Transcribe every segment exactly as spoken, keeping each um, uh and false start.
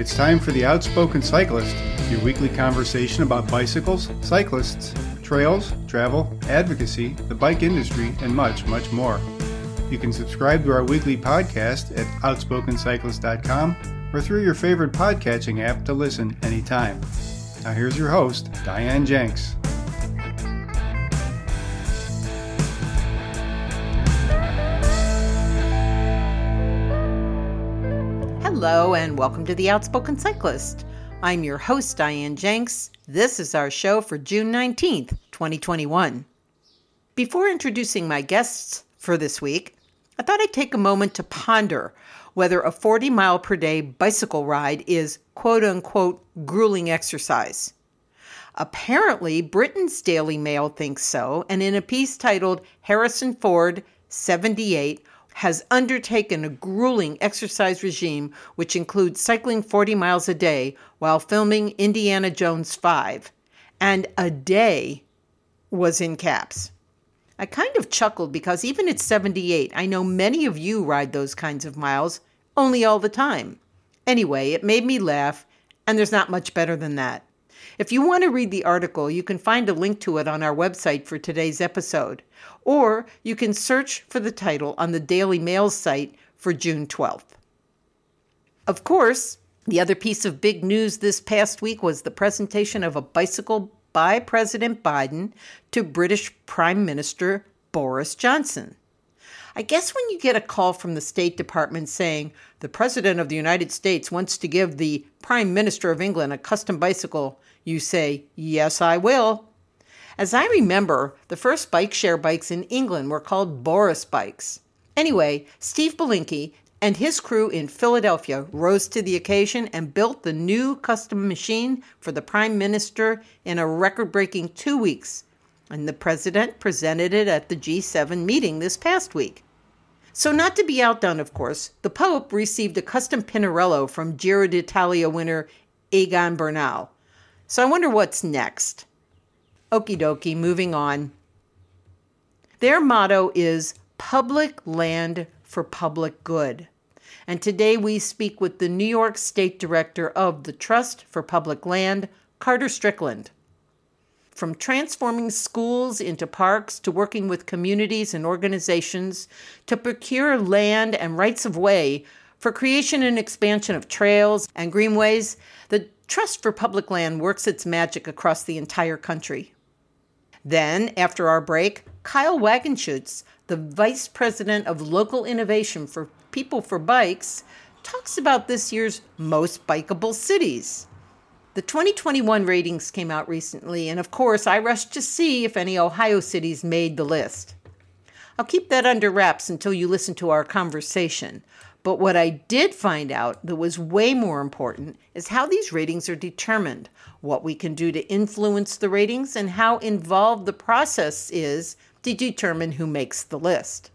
It's time for The Outspoken Cyclist, your weekly conversation about bicycles, cyclists, trails, travel, advocacy, the bike industry, and much, much more. You can subscribe to our weekly podcast at outspoken cyclist dot com or through your favorite podcatching app to listen anytime. Now here's your host, Diane Jenks. Hello and welcome to The Outspoken Cyclist. I'm your host, Diane Jenks. This is our show for June nineteenth, twenty twenty-one. Before introducing my guests for this week, I thought I'd take a moment to ponder whether a forty mile per day bicycle ride is quote-unquote grueling exercise. Apparently, Britain's Daily Mail thinks so, and in a piece titled Harrison Ford, seventy-eight, has undertaken a grueling exercise regime which includes cycling forty miles a day while filming Indiana Jones five. And a day was in caps. I kind of chuckled because even at seventy-eight, I know many of you ride those kinds of miles, only all the time. Anyway, it made me laugh, and there's not much better than that. If you want to read the article, you can find a link to it on our website for today's episode, or you can search for the title on the Daily Mail site for June twelfth. Of course, the other piece of big news this past week was the presentation of a bicycle by President Biden to British Prime Minister Boris Johnson. I guess when you get a call from the State Department saying the President of the United States wants to give the Prime Minister of England a custom bicycle, you say, yes, I will. As I remember, the first bike share bikes in England were called Boris bikes. Anyway, Steve Belinkie and his crew in Philadelphia rose to the occasion and built the new custom machine for the Prime Minister in a record-breaking two weeks. And the President presented it at the G seven meeting this past week. So not to be outdone, of course, the Pope received a custom Pinarello from Giro d'Italia winner Egan Bernal. So I wonder what's next. Okie dokie, moving on. Their motto is public land for public good. And today we speak with the New York State Director of the Trust for Public Land, Carter Strickland. From transforming schools into parks to working with communities and organizations to procure land and rights of way for creation and expansion of trails and greenways, the Trust for Public Land works its magic across the entire country. Then, after our break, Kyle Wagenschutz, the Vice President of Local Innovation for People for Bikes, talks about this year's most bikeable cities. The twenty twenty-one ratings came out recently, and of course, I rushed to see if any Ohio cities made the list. I'll keep that under wraps until you listen to our conversation. But what I did find out that was way more important is how these ratings are determined, what we can do to influence the ratings, and how involved the process is to determine who makes the list.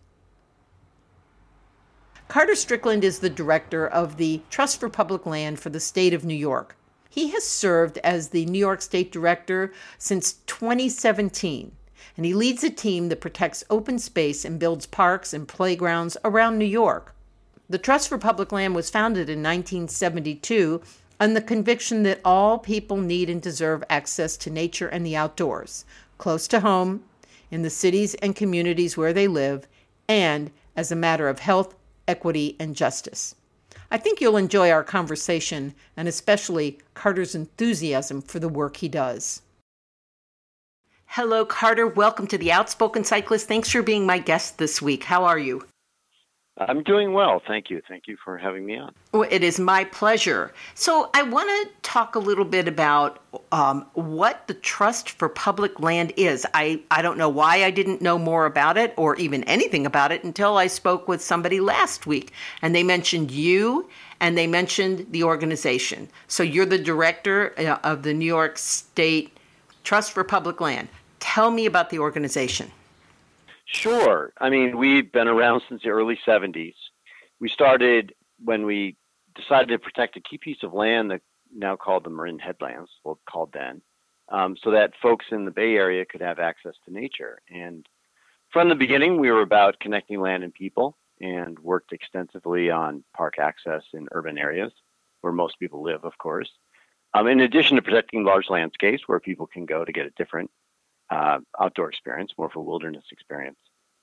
Carter Strickland is the director of the Trust for Public Land for the state of New York. He has served as the New York State Director since twenty seventeen, and he leads a team that protects open space and builds parks and playgrounds around New York. The Trust for Public Land was founded in nineteen seventy-two on the conviction that all people need and deserve access to nature and the outdoors, close to home, in the cities and communities where they live, and as a matter of health, equity, and justice. I think you'll enjoy our conversation, and especially Carter's enthusiasm for the work he does. Hello, Carter. Welcome to The Outspoken Cyclist. Thanks for being my guest this week. How are you? I'm doing well. Thank you. Thank you for having me on. Well, it is my pleasure. So I want to talk a little bit about um, what the Trust for Public Land is. I, I don't know why I didn't know more about it or even anything about it until I spoke with somebody last week. And they mentioned you and they mentioned the organization. So you're the director uh, of the New York State Trust for Public Land. Tell me about the organization. Sure. I mean, we've been around since the early seventies. We started when we decided to protect a key piece of land that now called the Marin Headlands, well, called then, um, so that folks in the Bay Area could have access to nature. And from the beginning, we were about connecting land and people and worked extensively on park access in urban areas. where most people live, of course. Um, in addition to protecting large landscapes where people can go to get a different uh, outdoor experience, more of a wilderness experience.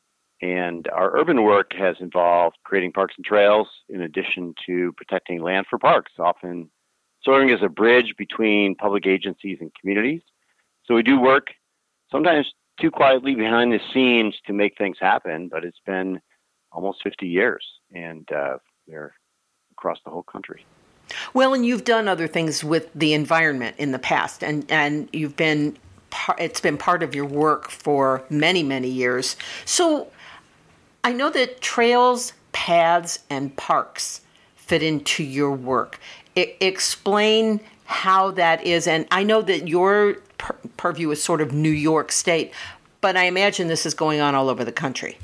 And our urban work has involved creating parks and trails in addition to protecting land for parks, often serving as a bridge between public agencies and communities. So we do work sometimes too quietly behind the scenes to make things happen, but it's been almost fifty years, and uh, they're across the whole country. Well, and you've done other things with the environment in the past, and, and you've been it's been part of your work for many, many years. So I know that trails, paths, and parks fit into your work. I- explain how that is. And I know that your pur- purview is sort of New York State, but I imagine this is going on all over the country.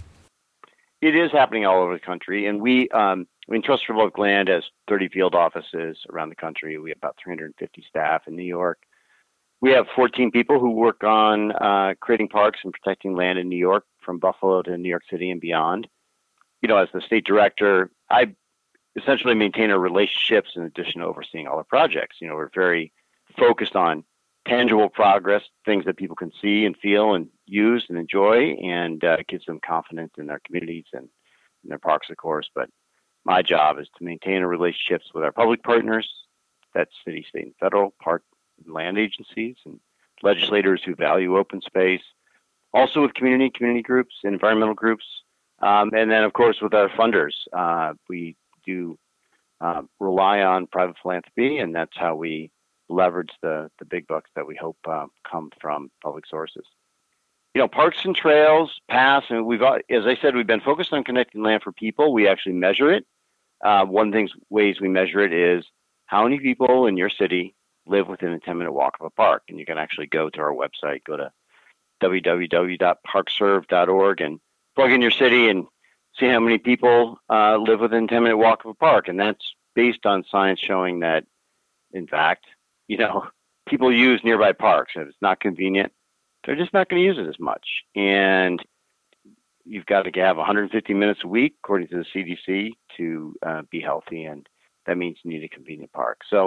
It is happening all over the country. And we, um, I mean, Trust for Public Land has thirty field offices around the country. We have about three hundred fifty staff in New York. We have fourteen people who work on uh, creating parks and protecting land in New York, from Buffalo to New York City and beyond. You know, as the state director, I essentially maintain our relationships in addition to overseeing all the projects. You know, we're very focused on tangible progress, things that people can see and feel and use and enjoy, and uh, it gives them confidence in their communities and in their parks, of course. But my job is to maintain our relationships with our public partners, that's city, state, and federal, park and land agencies, and legislators who value open space, also with community, community groups, and environmental groups, um, and then, of course, with our funders. Uh, we do uh, rely on private philanthropy, and that's how we leverage the, the big bucks that we hope uh, come from public sources. You know, parks and trails, paths, and we've, as I said, we've been focused on connecting land for people. We actually measure it. Uh, one of the things, ways we measure it is how many people in your city live within a ten minute walk of a park. And you can actually go to our website, go to w w w dot park serve dot org and plug in your city and see how many people uh, live within a ten minute walk of a park. And that's based on science showing that, in fact, you know, people use nearby parks. If it's not convenient, they're just not going to use it as much. And you've got to have one hundred fifty minutes a week, according to the C D C, to uh, be healthy. And that means you need a convenient park. So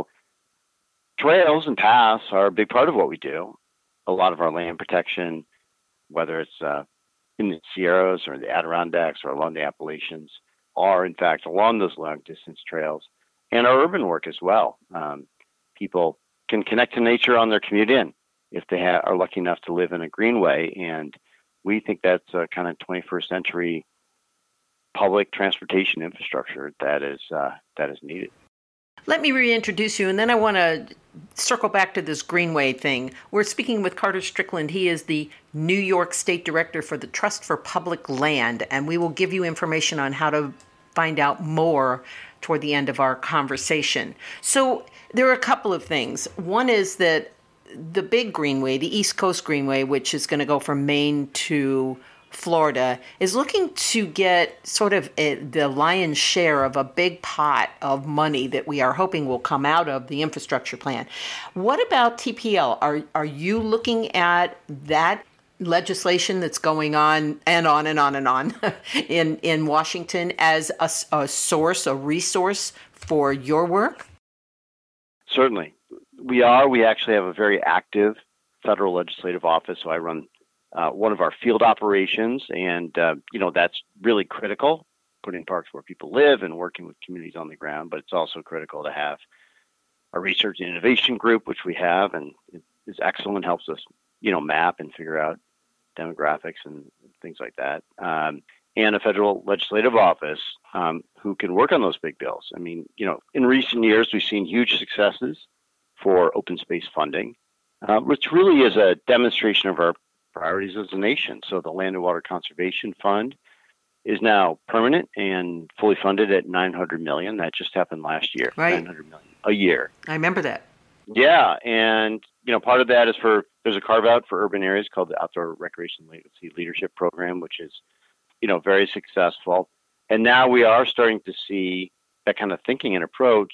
trails and paths are a big part of what we do. A lot of our land protection, whether it's uh, in the Sierras or the Adirondacks or along the Appalachians, are in fact along those long distance trails, and our urban work as well. Um, people can connect to nature on their commute in if they ha- are lucky enough to live in a greenway, and we think that's a kind of twenty-first century public transportation infrastructure that is uh, that is needed. Let me reintroduce you, and then I want to circle back to this Greenway thing. We're speaking with Carter Strickland. He is the New York State Director for the Trust for Public Land, and we will give you information on how to find out more toward the end of our conversation. So there are a couple of things. One is that the big Greenway, the East Coast Greenway, which is going to go from Maine to Florida, is looking to get sort of a, the lion's share of a big pot of money that we are hoping will come out of the infrastructure plan. What about T P L? Are are you looking at that legislation that's going on and on and on and on in, in Washington as a, a source, a resource for your work? Certainly. We are. We actually have a very active federal legislative office. So I run uh, one of our field operations, and, uh, you know, that's really critical, putting parks where people live and working with communities on the ground. But it's also critical to have a research and innovation group, which we have, and it is excellent, helps us, you know, map and figure out demographics and things like that. Um, and a federal legislative office um, who can work on those big bills. I mean, you know, in recent years, we've seen huge successes for open space funding, uh, which really is a demonstration of our priorities as a nation. So the Land and Water Conservation Fund is now permanent and fully funded at nine hundred million dollars. That just happened last year, right. nine hundred million dollars a year. I remember that. Yeah, and you know, part of that is for, there's a carve out for urban areas called the Outdoor Recreation Literacy Leadership Program, which is, you know, very successful. And now we are starting to see that kind of thinking and approach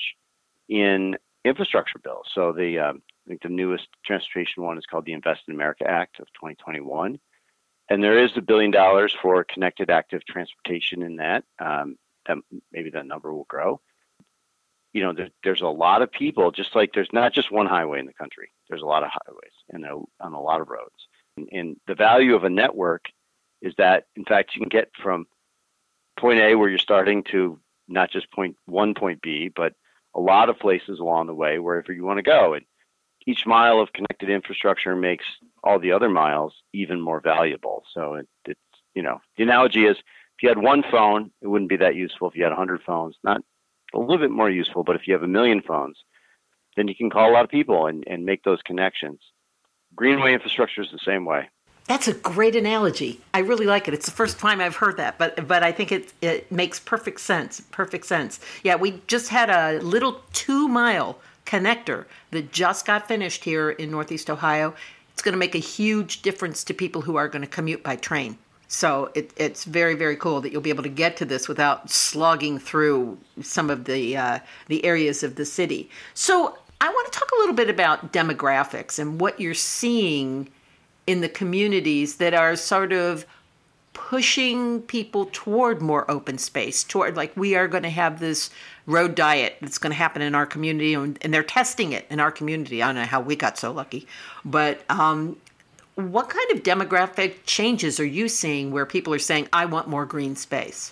in infrastructure bills. So the um, I think the newest transportation one is called the Invest in America Act of twenty twenty-one, and there is a billion dollars for connected active transportation in that. Um, that maybe that number will grow. you know, there, there's a lot of people, just like there's not just one highway in the country. There's a lot of highways and a, on a lot of roads. And, and the value of a network is that, in fact, you can get from point A where you're starting to not just point one, point B, but a lot of places along the way wherever you want to go. And each mile of connected infrastructure makes all the other miles even more valuable. So it, it's, you know, the analogy is if you had one phone, it wouldn't be that useful. If you had one hundred phones, not a little bit more useful, but if you have a million phones, then you can call a lot of people and, and make those connections. Greenway infrastructure is the same way. That's a great analogy. I really like it. It's the first time I've heard that, but but I think it it makes perfect sense. Perfect sense. Yeah, we just had a little two-mile connector that just got finished here in Northeast Ohio. It's going to make a huge difference to people who are going to commute by train. So it, it's very, very cool that you'll be able to get to this without slogging through some of the uh, the areas of the city. So I want to talk a little bit about demographics and what you're seeing in the communities that are sort of pushing people toward more open space, toward like we are going to have this road diet that's going to happen in our community, and, and they're testing it in our community. I don't know how we got so lucky, but um, what kind of demographic changes are you seeing where people are saying, I want more green space?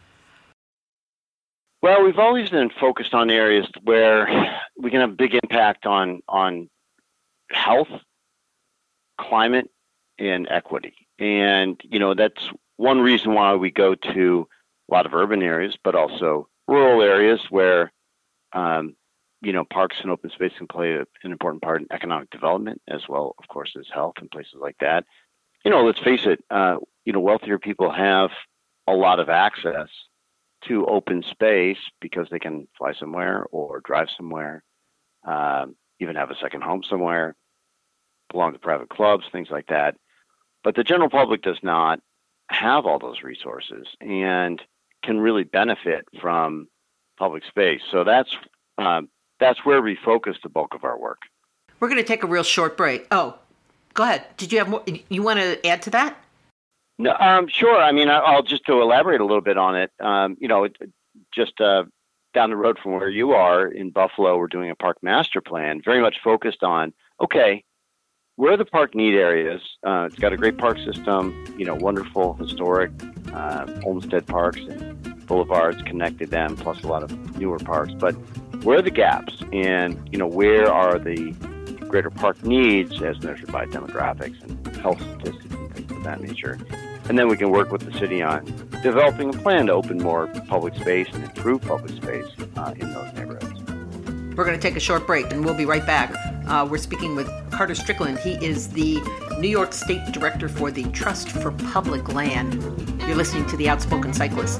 Well, we've always been focused on areas where we can have a big impact on, on health, climate, and equity. And, you know, that's one reason why we go to a lot of urban areas, but also rural areas where, um, you know, parks and open space can play a, an important part in economic development as well, of course, as health and places like that. You know, let's face it, uh, you know, wealthier people have a lot of access to open space because they can fly somewhere or drive somewhere, um, even have a second home somewhere, belong to private clubs, things like that. But the general public does not have all those resources and can really benefit from public space. So that's um, that's where we focus the bulk of our work. We're going to take a real short break. Oh, go ahead. Did you have more? You want to add to that? No, um, sure. I mean, I'll just to elaborate a little bit on it. Um, you know, it, just uh, down the road from where you are in Buffalo, we're doing a park master plan, very much focused on, okay, where are the park need areas? Uh, it's got a great park system, you know, wonderful historic uh, Olmsted parks and boulevards connected them, plus a lot of newer parks. But where are the gaps? And, you know, where are the greater park needs as measured by demographics and health statistics and things of that nature? And then we can work with the city on developing a plan to open more public space and improve public space uh, in those neighborhoods. We're going to take a short break, and we'll be right back. Uh, we're speaking with Carter Strickland. He is the New York State Director for the Trust for Public Land. You're listening to The Outspoken Cyclist.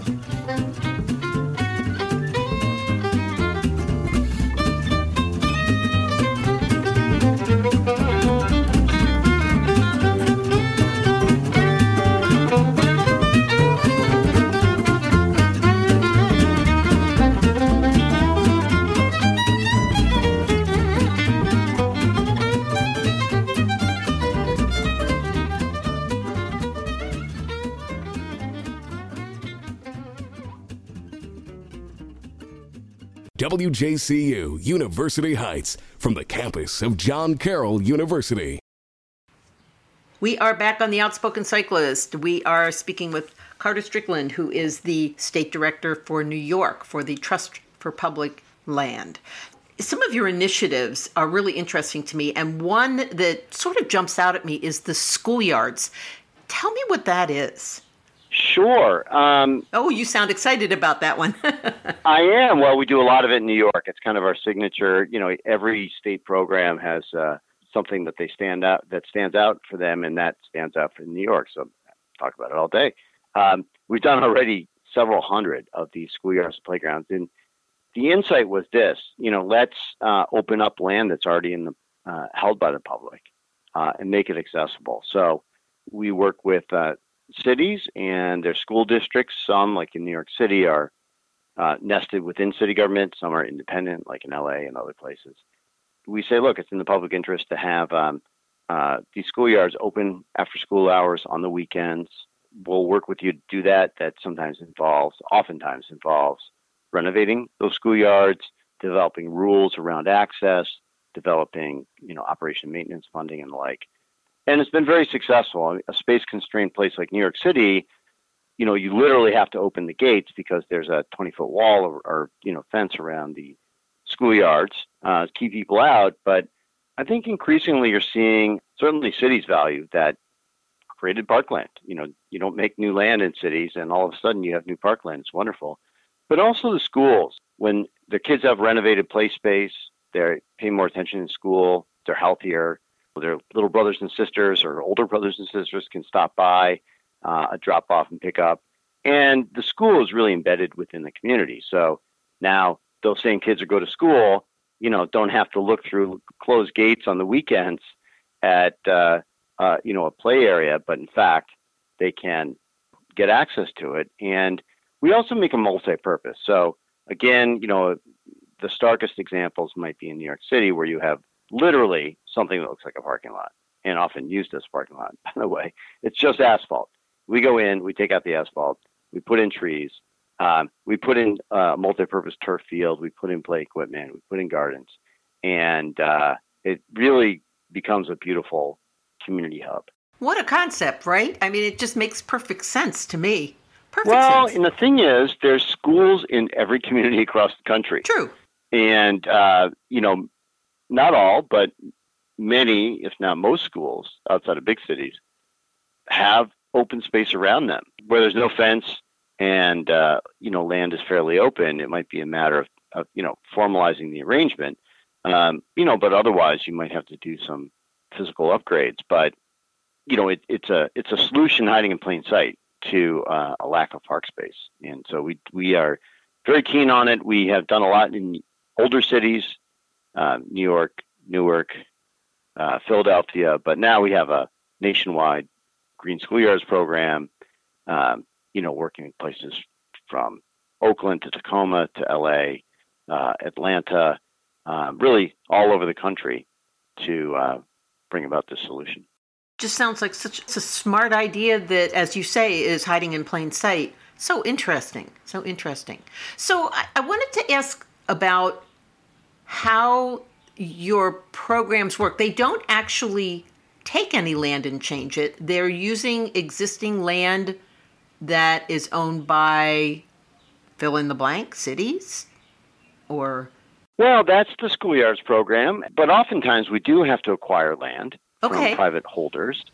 W J C U University Heights, from the campus of John Carroll University. We are back on The Outspoken Cyclist. We are speaking with Carter Strickland, who is the State Director for New York for the Trust for Public Land. Some of your initiatives are really interesting to me, and one that sort of jumps out at me is the schoolyards. Tell me what that is. Sure. Um, oh, you sound excited about that one. I am. Well, we do a lot of it in New York. It's kind of our signature. You know, every state program has uh, something that they stand out that stands out for them, and that stands out for New York. So I'll talk about it all day. Um, we've done already several hundred of these schoolyards and playgrounds, and the insight was this: you know, let's uh, open up land that's already in the uh, held by the public uh, and make it accessible. So we work with uh, cities and their school districts. Some, like in New York City, are uh, nested within city government. Some are independent, like in L A and other places. We say, look, it's in the public interest to have um, uh, these schoolyards open after school hours on the weekends. We'll work with you to do that. That sometimes involves, oftentimes involves renovating those schoolyards, developing rules around access, developing, you know, operation maintenance funding and the like. And it's been very successful. I mean, a space-constrained place like New York City, you know, you literally have to open the gates because there's a twenty-foot wall or, or, you know, fence around the schoolyards uh, to keep people out. But I think increasingly you're seeing, certainly cities value that created parkland. You know, you don't make new land in cities and all of a sudden you have new parkland. It's wonderful. But also the schools, when the kids have renovated play space, they pay more attention in school, they're healthier, their little brothers and sisters or older brothers and sisters can stop by, uh, drop off and pick up. And the school is really embedded within the community. So now those same kids who go to school, you know, don't have to look through closed gates on the weekends at, uh, uh, you know, a play area, but in fact, they can get access to it. And we also make a multi-purpose. So again, you know, the starkest examples might be in New York City, where you have literally something that looks like a parking lot, and often used as a parking lot, by the way. It's just asphalt. We go in, we take out the asphalt, we put in trees, um, we put in a uh, multi-purpose turf field, we put in play equipment, we put in gardens, and uh, it really becomes a beautiful community hub. What a concept, right? I mean, it just makes perfect sense to me. Perfect well, sense. and the thing is, there's schools in every community across the country. True. And, uh, you know, not all, but many, if not most schools outside of big cities have open space around them where there's no fence and, uh, you know, land is fairly open. It might be a matter of, of you know, formalizing the arrangement, um, you know, but otherwise you might have to do some physical upgrades. But, you know, it, it's a it's a solution hiding in plain sight to uh, a lack of park space. And so we we are very keen on it. We have done a lot in older cities, uh, New York, Newark, uh, Philadelphia, but now we have a nationwide Green Schoolyards program, um, you know, working in places from Oakland to Tacoma to L A, uh, Atlanta, uh, really all over the country to uh, bring about this solution. Just sounds like such a smart idea that, as you say, is hiding in plain sight. So interesting. So interesting. So I, I wanted to ask about how your programs work. They don't actually take any land and change it. They're using existing land that is owned by fill in the blank cities or... Well, that's the Schoolyards program, but oftentimes we do have to acquire land okay. from private holders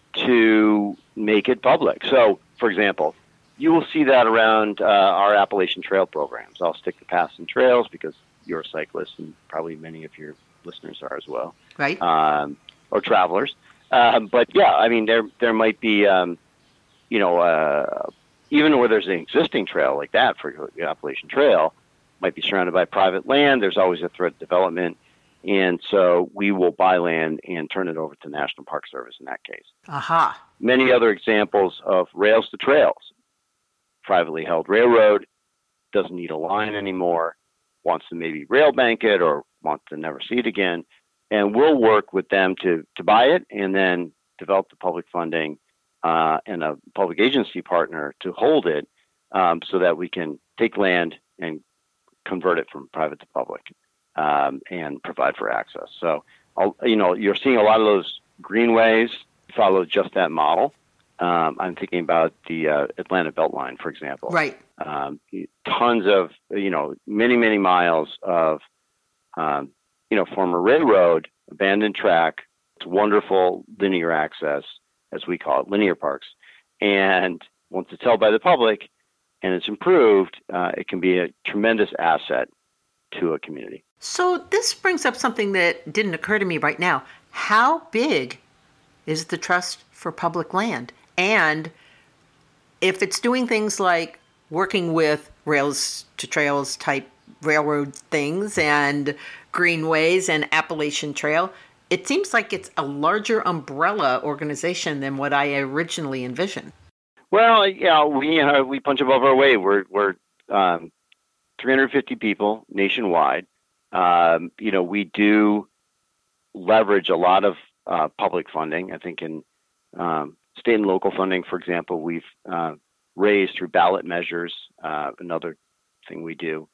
to make it public. So, for example, you will see that around uh, our Appalachian Trail programs. I'll stick to Paths and Trails because you're a cyclist, and probably many of your listeners are as well, right? Um, or travelers. Um, but yeah, I mean, there there might be, um, you know, uh, even where there's an existing trail like that, for the Appalachian Trail, might be surrounded by private land. There's always a threat of development. And so we will buy land and turn it over to National Park Service in that case. Aha. Many other examples of rails to trails. Privately held railroad doesn't need a line anymore, wants to maybe rail bank it or wants to never see it again. And we'll work with them to, to buy it and then develop the public funding uh, and a public agency partner to hold it um, so that we can take land and convert it from private to public. Um, and provide for access. So, I'll, you know, you're seeing a lot of those greenways follow just that model. Um, I'm thinking about the uh, Atlanta Beltline, for example. Right. Um, tons of, you know, many, many miles of, um, you know, former railroad, abandoned track. It's wonderful linear access, as we call it, linear parks. And once it's held by the public and it's improved, uh, it can be a tremendous asset to a community. So this brings up something that didn't occur to me right now. How big is the Trust for Public Land? And if it's doing things like working with rails to trails type railroad things and greenways and Appalachian Trail, it seems like it's a larger umbrella organization than what I originally envisioned. Well, yeah, we uh, we punch above our weight. We're we're um, three hundred fifty people nationwide. Um, you know, we do leverage a lot of uh, public funding. I think in um, state and local funding, for example, we've uh, raised through ballot measures, uh, another thing we do,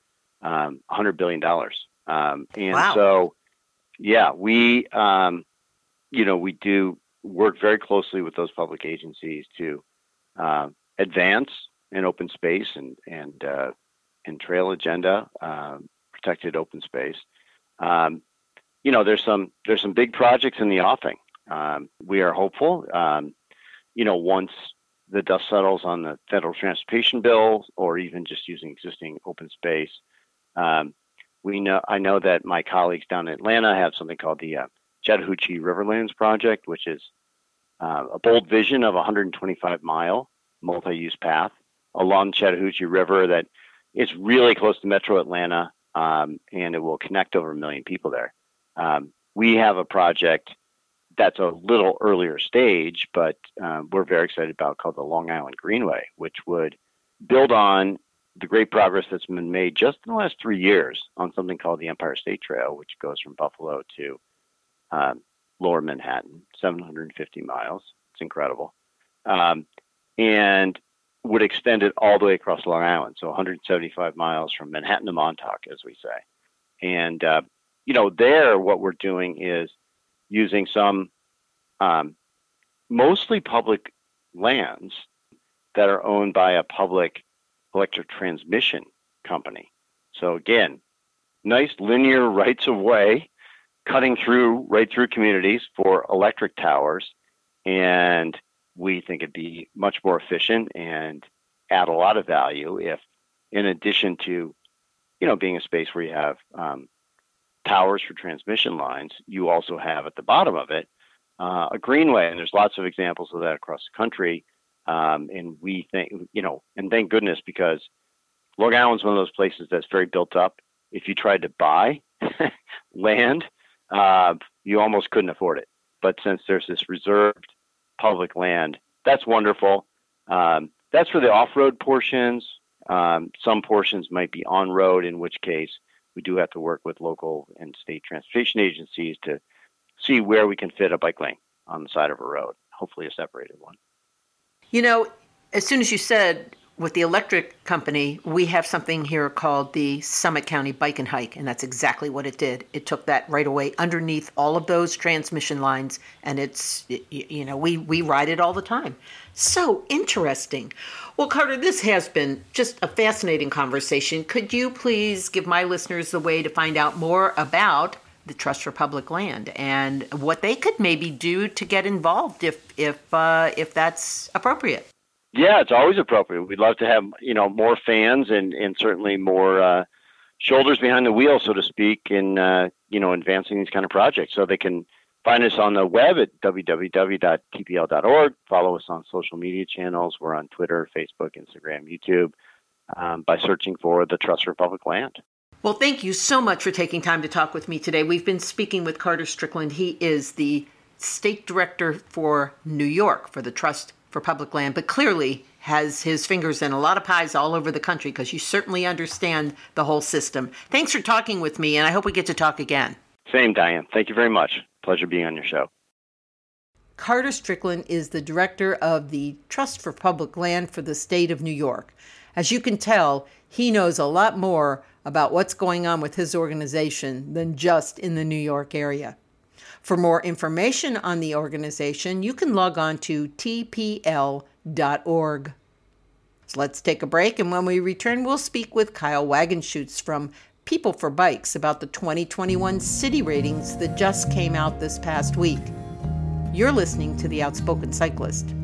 um, one hundred billion dollars. Um, and Wow. so, yeah, we, um, you know, we do work very closely with those public agencies to uh, advance an open space and and uh, and trail agenda, um, protected open space. Um, you know, there's some there's some big projects in the offing. Um, we are hopeful. Um, you know, once the dust settles on the federal transportation bill, or even just using existing open space, um, we know I know that my colleagues down in Atlanta have something called the uh, Chattahoochee Riverlands Project, which is uh, a bold vision of a one hundred twenty-five mile multi-use path along the Chattahoochee River that is really close to Metro Atlanta, um, and it will connect over a million people there. Um, we have a project that's a little earlier stage, but um, we're very excited about, called the Long Island Greenway, which would build on the great progress that's been made just in the last three years on something called the Empire State Trail, which goes from Buffalo to um, Lower Manhattan, seven hundred fifty miles. It's incredible. Um, and would extend it all the way across Long Island, so one hundred seventy-five miles from Manhattan to Montauk, as we say. And, uh, you know, there what we're doing is using some um, mostly public lands that are owned by a public electric transmission company. So again, nice linear rights of way cutting through right through communities for electric towers. And we think it'd be much more efficient and add a lot of value if, in addition to, you know, being a space where you have um, towers for transmission lines, you also have at the bottom of it uh, a greenway. And there's lots of examples of that across the country. Um, and we think, you know, and thank goodness, because Long Island's one of those places that's very built up. If you tried to buy land, uh, you almost couldn't afford it. But since there's this reserved public land, that's wonderful. Um, that's for the off-road portions. Um, some portions might be on-road, in which case we do have to work with local and state transportation agencies to see where we can fit a bike lane on the side of a road, hopefully a separated one. You know, as soon as you said with the electric company, we have something here called the Summit County Bike and Hike, and that's exactly what it did. It took that right away underneath all of those transmission lines, and it's, you know, we, we ride it all the time. So interesting. Well, Carter, this has been just a fascinating conversation. Could you please give my listeners the way to find out more about the Trust for Public Land and what they could maybe do to get involved if if uh, if that's appropriate? Yeah, it's always appropriate. We'd love to have, you know, more fans and, and certainly more uh, shoulders behind the wheel, so to speak, in, uh, you know, advancing these kind of projects. So they can find us on the web at w w w dot t p l dot org. Follow us on social media channels. We're on Twitter, Facebook, Instagram, YouTube, um, by searching for the Trust for Public Land. Well, thank you so much for taking time to talk with me today. We've been speaking with Carter Strickland. He is the State Director for New York for the Trust for Public Land, but clearly has his fingers in a lot of pies all over the country, because you certainly understand the whole system. Thanks for talking with me, and I hope we get to talk again. Same, Diane. Thank you very much. Pleasure being on your show. Carter Strickland is the Director of the Trust for Public Land for the state of New York. As you can tell, he knows a lot more about what's going on with his organization than just in the New York area. For more information on the organization, you can log on to t p l dot org. So let's take a break, and when we return, we'll speak with Kyle Wagenschutz from People for Bikes about the twenty twenty-one city ratings that just came out this past week. You're listening to The Outspoken Cyclist.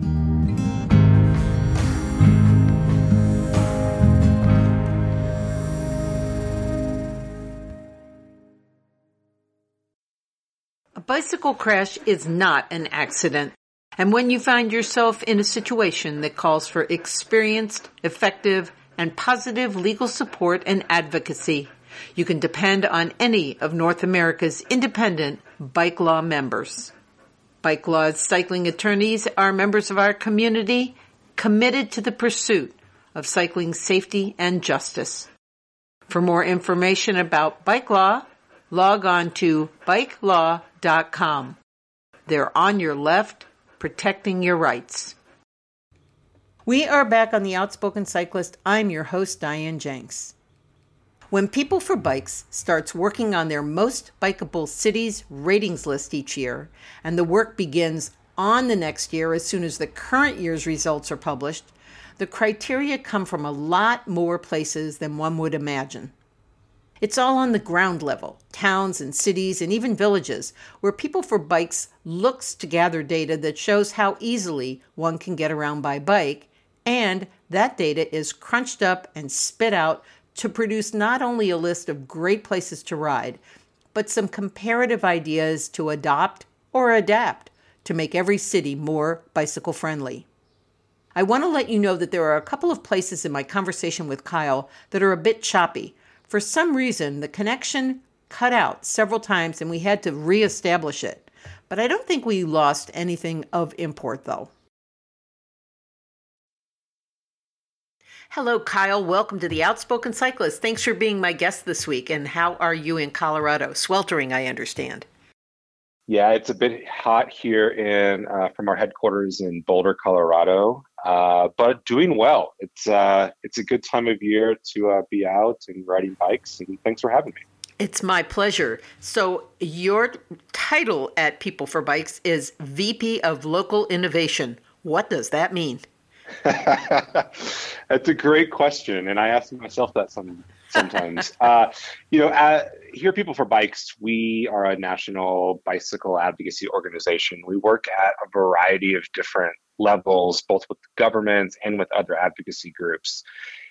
A bicycle crash is not an accident. And when you find yourself in a situation that calls for experienced, effective, and positive legal support and advocacy, you can depend on any of North America's independent bike law members. Bike Law's cycling attorneys are members of our community committed to the pursuit of cycling safety and justice. For more information about Bike Law, log on to bike law dot com. They're on your left, protecting your rights. We are back on The Outspoken Cyclist. I'm your host, Diane Jenks. When People for Bikes starts working on their most bikeable cities ratings list each year, and the work begins on the next year as soon as the current year's results are published, the criteria come from a lot more places than one would imagine. It's all on the ground level, towns and cities and even villages, where People for Bikes looks to gather data that shows how easily one can get around by bike, and that data is crunched up and spit out to produce not only a list of great places to ride, but some comparative ideas to adopt or adapt to make every city more bicycle friendly. I want to let you know that there are a couple of places in my conversation with Kyle that are a bit choppy. For some reason, the connection cut out several times and we had to reestablish it. But I don't think we lost anything of import, though. Hello, Kyle. Welcome to the Outspoken Cyclist. Thanks for being my guest this week. And how are you in Colorado? Sweltering, I understand. Yeah, it's a bit hot here in uh, from our headquarters in Boulder, Colorado, uh, but doing well. It's uh, it's a good time of year to uh, be out and riding bikes, and thanks for having me. It's my pleasure. So your title at People for Bikes is V P of Local Innovation. What does that mean? That's a great question, and I ask myself that some, sometimes. uh, you know, uh, here at People for Bikes, we are a national bicycle advocacy organization. We work at a variety of different levels, both with governments and with other advocacy groups.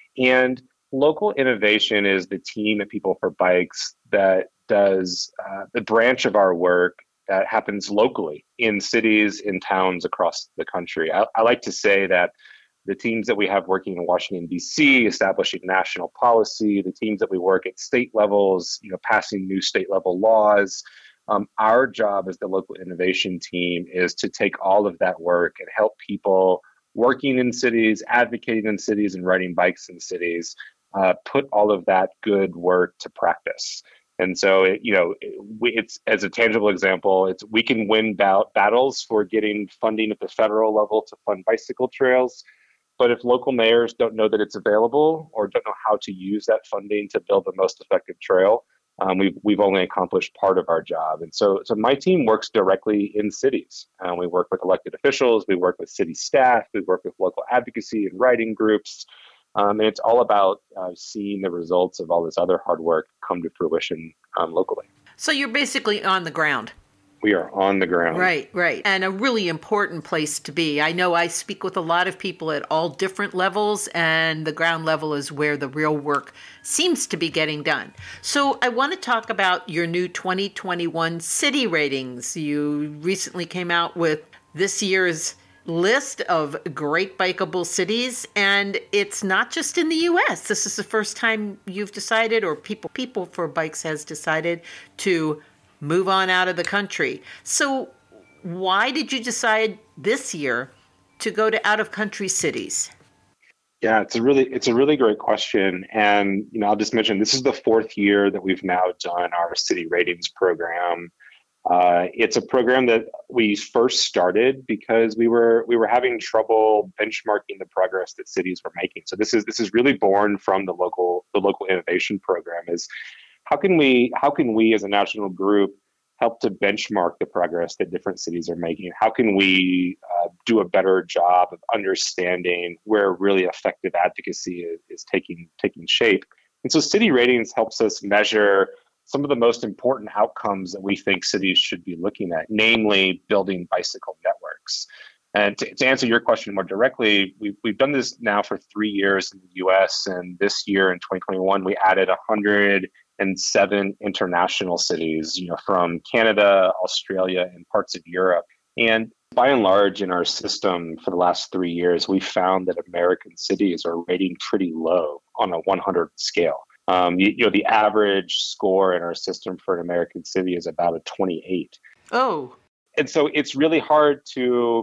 And local innovation is the team at People for Bikes that does uh, the branch of our work that happens locally in cities, in towns across the country. I, I like to say that the teams that we have working in Washington, D C, establishing national policy, the teams that we work at state levels, you know, passing new state level laws. Um, our job as the local innovation team is to take all of that work and help people working in cities, advocating in cities, and riding bikes in cities, uh, put all of that good work to practice. And so, it, you know, it, we, it's as a tangible example, it's we can win bout, battles for getting funding at the federal level to fund bicycle trails. But if local mayors don't know that it's available or don't know how to use that funding to build the most effective trail, um, we've we've only accomplished part of our job. And so, so my team works directly in cities. Um, we work with elected officials, we work with city staff, we work with local advocacy and riding groups. Um, and it's all about uh, seeing the results of all this other hard work come to fruition um, locally. So you're basically on the ground. We are on the ground. Right, right. And a really important place to be. I know I speak with a lot of people at all different levels, and the ground level is where the real work seems to be getting done. So I want to talk about your new twenty twenty-one city ratings. You recently came out with this year's list of great bikeable cities, and it's not just in the U S. This is the first time you've decided, or people people for bikes has decided to move on out of the country. So why did you decide this year to go to out of country cities? Yeah, it's a really it's a really great question. And you know, I'll just mention this is the fourth year that we've now done our city ratings program. Uh, it's a program that we first started because we were we were having trouble benchmarking the progress that cities were making. So this is this is really born from the local the local innovation program. Is how can we how can we as a national group help to benchmark the progress that different cities are making? How can we uh, do a better job of understanding where really effective advocacy is, is taking taking shape? And so city ratings helps us measure some of the most important outcomes that we think cities should be looking at, namely building bicycle networks. And to, to answer your question more directly, we've, we've done this now for three years in the U S, and this year in twenty twenty-one, we added one hundred seven international cities, you know, from Canada, Australia, and parts of Europe. And by and large, in our system for the last three years, we found that American cities are rating pretty low on a one hundred scale. Um, you, you know, the average score in our system for an American city is about a twenty-eight. Oh. And so it's really hard to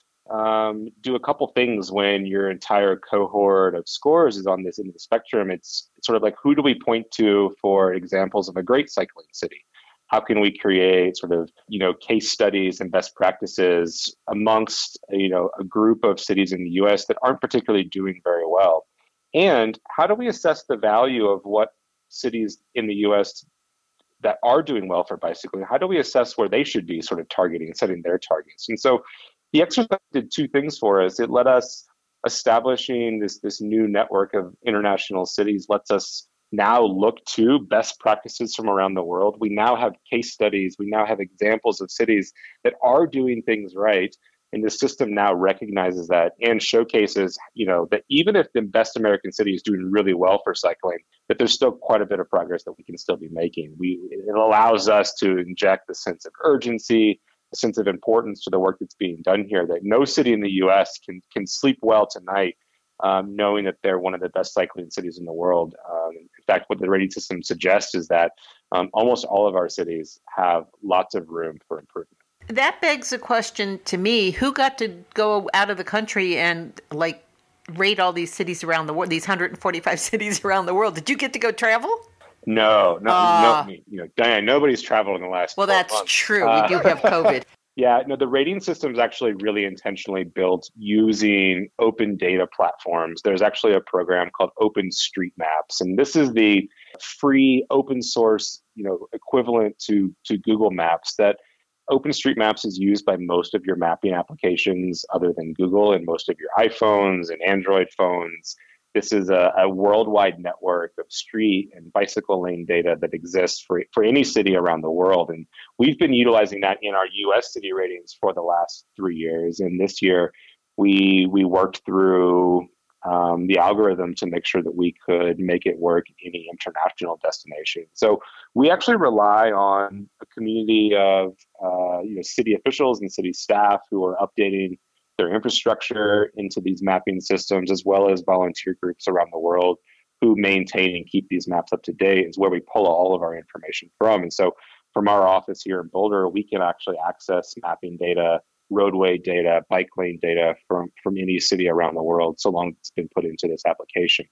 um, do a couple things when your entire cohort of scores is on this end of the spectrum. It's, it's sort of like, who do we point to for examples of a great cycling city? How can we create sort of, you know, case studies and best practices amongst, you know, a group of cities in the U S that aren't particularly doing very well? And how do we assess the value of what cities in the U S that are doing well for bicycling, how do we assess where they should be sort of targeting, setting their targets? And so the exercise did two things for us. It let us establishing this, this new network of international cities lets us now look to best practices from around the world. We now have case studies. We now have examples of cities that are doing things right. And the system now recognizes that and showcases, you know, that even if the best American city is doing really well for cycling, that there's still quite a bit of progress that we can still be making. We, it allows us to inject the sense of urgency, a sense of importance to the work that's being done here, that no city in the U S can can sleep well tonight, um, knowing that they're one of the best cycling cities in the world. Um, in fact, what the rating system suggests is that um, almost all of our cities have lots of room for improvement. That begs a question to me: who got to go out of the country and like rate all these cities around the world? These one hundred forty-five cities around the world. Did you get to go travel? No, no, uh, no. You know, Diane, nobody's traveled in the last. Well, that's months. true. Uh, we do have COVID. Yeah, no, the rating system is actually really intentionally built using open data platforms. There's actually a program called OpenStreetMaps, and this is the free open source, you know, equivalent to to Google Maps. That OpenStreetMaps is used by most of your mapping applications other than Google, and most of your iPhones and Android phones. This is a, a worldwide network of street and bicycle lane data that exists for, for any city around the world. And we've been utilizing that in our U S city ratings for the last three years. And this year, we we worked through um, the algorithm to make sure that we could make it work in any international destination. So we actually rely on a community of uh, you know, city officials and city staff who are updating their infrastructure into these mapping systems, as well as volunteer groups around the world who maintain and keep these maps up to date. Is where we pull all of our information from. And so from our office here in Boulder, we can actually access mapping data, roadway data, bike lane data from, from any city around the world, so long as it's been put into this application.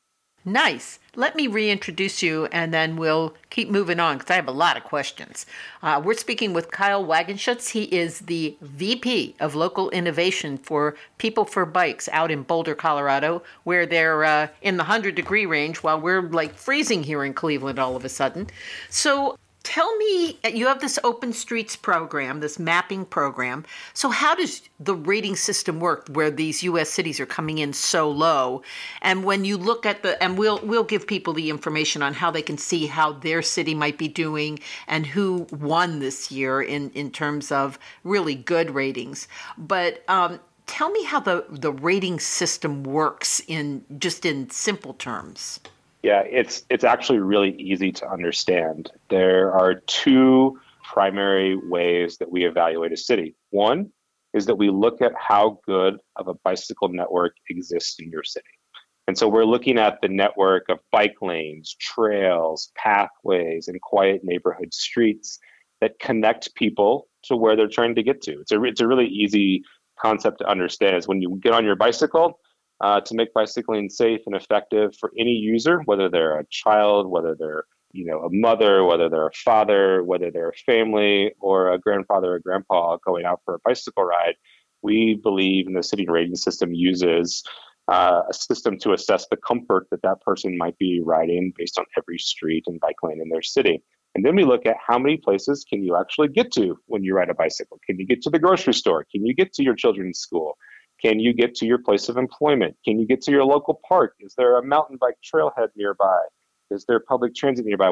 Nice. Let me reintroduce you, and then we'll keep moving on because I have a lot of questions. Uh, we're speaking with Kyle Wagenschutz. He is the V P of Local Innovation for People for Bikes out in Boulder, Colorado, where they're uh, in the one hundred degree range while we're like freezing here in Cleveland all of a sudden. So tell me, you have this Open Streets program, this mapping program. So how does the rating system work where these U S cities are coming in so low? And when you look at the, and we'll we'll give people the information on how they can see how their city might be doing and who won this year in, in terms of really good ratings. But um, tell me how the, the rating system works in just in simple terms. Yeah, it's it's actually really easy to understand. There are two primary ways that we evaluate a city. One is that we look at how good of a bicycle network exists in your city. And so we're looking at the network of bike lanes, trails, pathways, and quiet neighborhood streets that connect people to where they're trying to get to. It's a, it's a really easy concept to understand. Is when you get on your bicycle, Uh, to make bicycling safe and effective for any user, whether they're a child, whether they're you know a mother, whether they're a father, whether they're a family or a grandfather or grandpa going out for a bicycle ride. We believe in the city rating system uses uh, a system to assess the comfort that that person might be riding based on every street and bike lane in their city. And then we look at how many places can you actually get to when you ride a bicycle. Can you get to the grocery store? Can you get to your children's school? Can you get to your place of employment? Can you get to your local park? Is there a mountain bike trailhead nearby? Is there public transit nearby?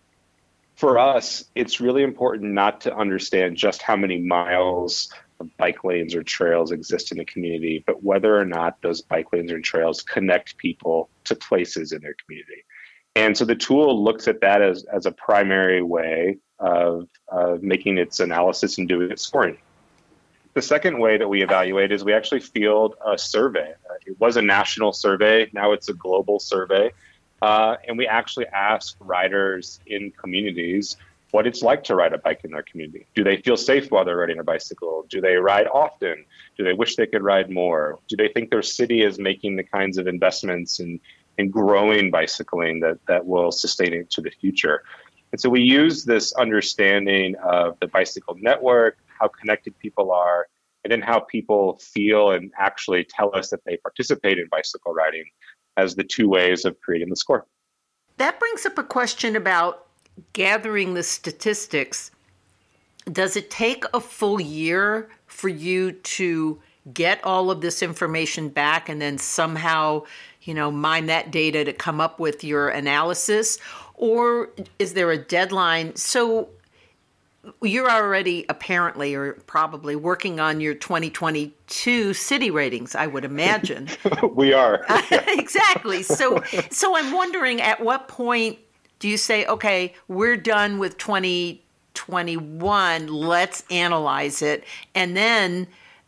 For us, it's really important not to understand just how many miles of bike lanes or trails exist in the community, but whether or not those bike lanes or trails connect people to places in their community. And so the tool looks at that as, as a primary way of, of making its analysis and doing its scoring. The second way that we evaluate is we actually field a survey. Uh, it was a national survey. Now it's a global survey. Uh, and we actually ask riders in communities what it's like to ride a bike in their community. Do they feel safe while they're riding a bicycle? Do they ride often? Do they wish they could ride more? Do they think their city is making the kinds of investments in, in growing bicycling that, that will sustain it to the future? And so we use this understanding of the bicycle network, how connected people are, and then how people feel and actually tell us that they participate in bicycle riding as the two ways of creating the score. that brings up a question about gathering the statistics. Does it take a full year for you to get all of this information back and then somehow, you know, mine that data to come up with your analysis? Or is there a deadline? So you're already apparently or probably working on your twenty twenty-two city ratings, I would imagine. We are. Exactly. So, so I'm wondering, at what point do you say, okay, we're done with twenty twenty-one, let's analyze it, and then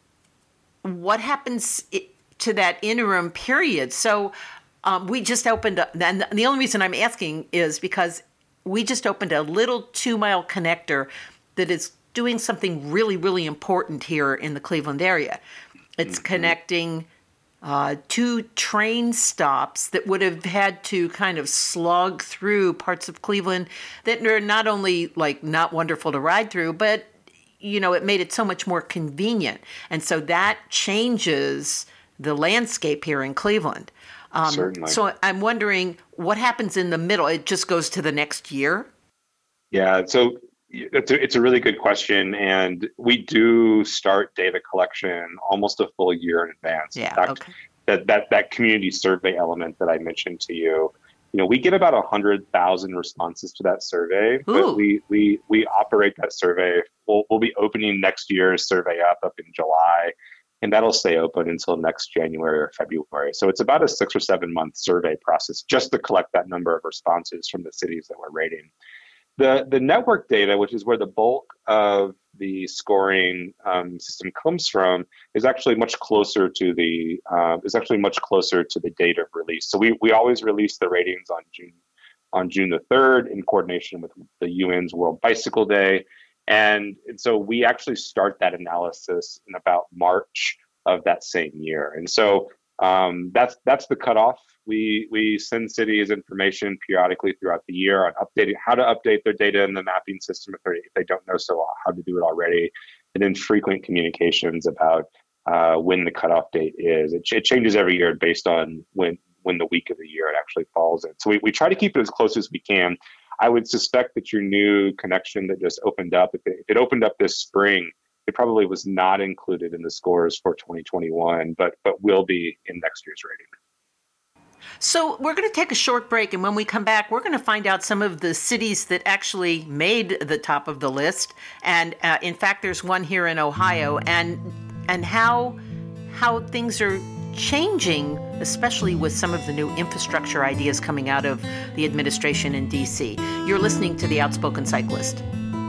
what happens to that interim period? So um, we just opened up, and the only reason I'm asking is because we just opened a little two-mile connector that is doing something really, really important here in the Cleveland area. It's mm-hmm. connecting uh, two train stops that would have had to kind of slog through parts of Cleveland that are not only like not wonderful to ride through, but you know, it made it so much more convenient. And so that changes the landscape here in Cleveland. Um, Certainly. So I'm wondering what happens in the middle. It just goes to the next year? Yeah, so it's a, it's a really good question. And we do start data collection almost a full year in advance. Yeah, in fact, okay. that, that, that community survey element that I mentioned to you, you know, we get about one hundred thousand responses to that survey. Ooh. But we, we, we operate that survey. We'll, we'll be opening next year's survey up, up in July. And that'll stay open until next January or February. So it's about a six or seven month survey process just to collect that number of responses from the cities that we're rating. The, the network data, which is where the bulk of the scoring um, system comes from, is actually much closer to the uh, is actually much closer to the date of release. So we we always release the ratings on June on June the third in coordination with the U N's World Bicycle Day. And, and so we actually start that analysis in about March of that same year. And so um, that's that's the cutoff. We we send cities information periodically throughout the year on updating how to update their data in the mapping system if, if they don't know so how to do it already, and then frequent communications about uh, when the cutoff date is. It, it changes every year based on when when the week of the year it actually falls in. So we, we try to keep it as close as we can. I would suspect that your new connection that just opened up, if it, if it opened up this spring, it probably was not included in the scores for twenty twenty-one, but but will be in next year's rating. So we're going to take a short break, and when we come back, we're going to find out some of the cities that actually made the top of the list. And uh, in fact, there's one here in Ohio, and and how how things are changing, especially with some of the new infrastructure ideas coming out of the administration in D C. You're listening to The Outspoken Cyclist.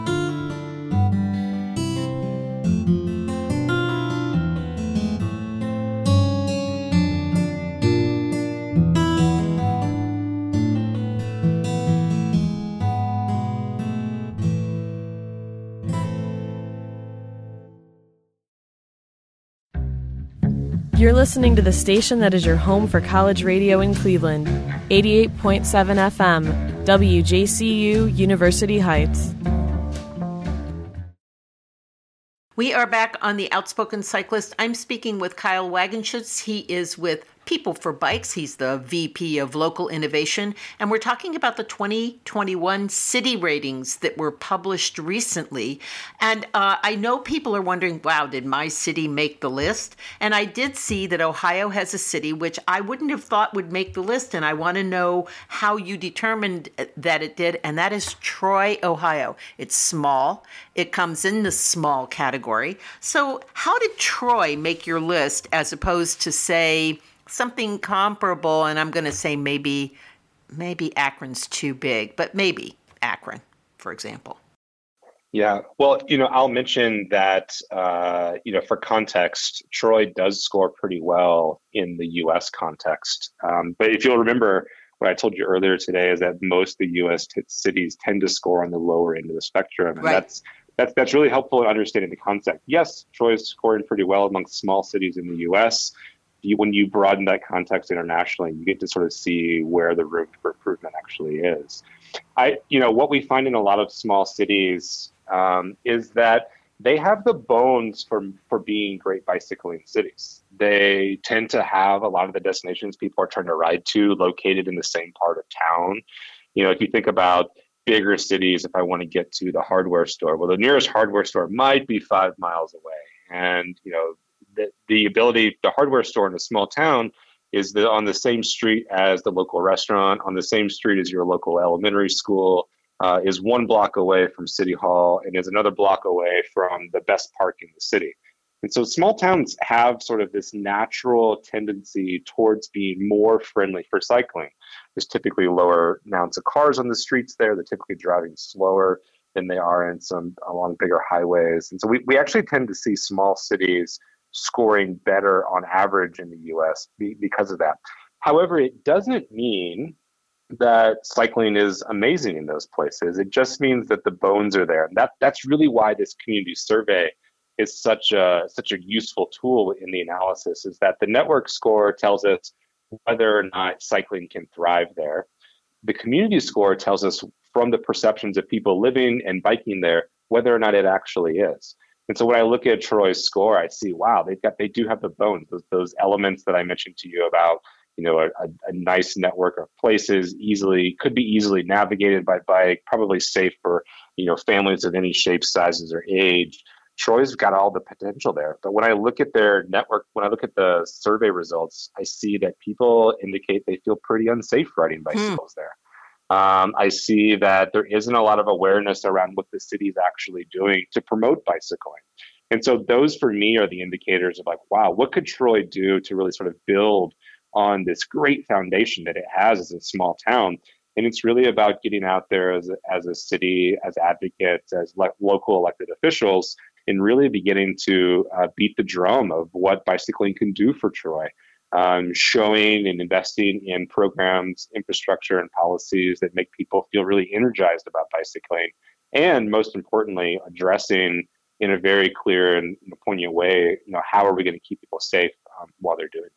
You're listening to the station that is your home for college radio in Cleveland, eighty-eight point seven F M, W J C U, University Heights. We are back on The Outspoken Cyclist. I'm speaking with Kyle Wagenschutz. He is with People for Bikes. He's the V P of Local Innovation. And we're talking about the twenty twenty-one city ratings that were published recently. And uh, I know people are wondering, wow, did my city make the list? And I did see that Ohio has a city which I wouldn't have thought would make the list. And I want to know how you determined that it did. And that is Troy, Ohio. It's small. It comes in the small category. So how did Troy make your list as opposed to, say, something comparable? And I'm going to say maybe maybe Akron's too big, but maybe Akron, for example. Yeah, well, you know, I'll mention that, uh, you know, for context, Troy does score pretty well in the U S context. Um, but if you'll remember, what I told you earlier today is that most of the U S t- cities tend to score on the lower end of the spectrum. And right. that's that's that's really helpful in understanding the concept. Yes, Troy is scoring pretty well amongst small cities in the U S. You, when you broaden that context internationally, you get to sort of see where the room for improvement actually is. I, you know, what we find in a lot of small cities um, is that they have the bones for, for being great bicycling cities. They tend to have a lot of the destinations people are trying to ride to located in the same part of town. You know, if you think about bigger cities, if I want to get to the hardware store, well, the nearest hardware store might be five miles away. And, you know, the, the ability, the hardware store in a small town is the, on the same street as the local restaurant, on the same street as your local elementary school, uh, is one block away from City Hall, and is another block away from the best park in the city. And so small towns have sort of this natural tendency towards being more friendly for cycling. There's typically lower amounts of cars on the streets there. They're typically driving slower than they are in some along bigger highways. And so we, we actually tend to see small cities scoring better on average in the U S because of that. However, it doesn't mean that cycling is amazing in those places. It just means that the bones are there. And that that's really why this community survey is such a such a useful tool in the analysis, is that the network score tells us whether or not cycling can thrive there. The community score tells us from the perceptions of people living and biking there whether or not it actually is. And so when I look at Troy's score, I see, wow, they've got they do have the bones, those, those elements that I mentioned to you about, you know, a, a nice network of places, easily could be easily navigated by bike, probably safe for, you know, families of any shape, sizes, or age. Troy's got all the potential there. But when I look at their network, when I look at the survey results, I see that people indicate they feel pretty unsafe riding bicycles hmm. there. Um, I see that there isn't a lot of awareness around what the city's actually doing to promote bicycling. And so those for me are the indicators of like, wow, what could Troy do to really sort of build on this great foundation that it has as a small town? And it's really about getting out there as a, as a city, as advocates, as le- local elected officials, and really beginning to uh, beat the drum of what bicycling can do for Troy, um, showing and investing in programs, infrastructure, and policies that make people feel really energized about bicycling, and most importantly, addressing in a very clear and poignant way, you know, how are we going to keep people safe um, while they're doing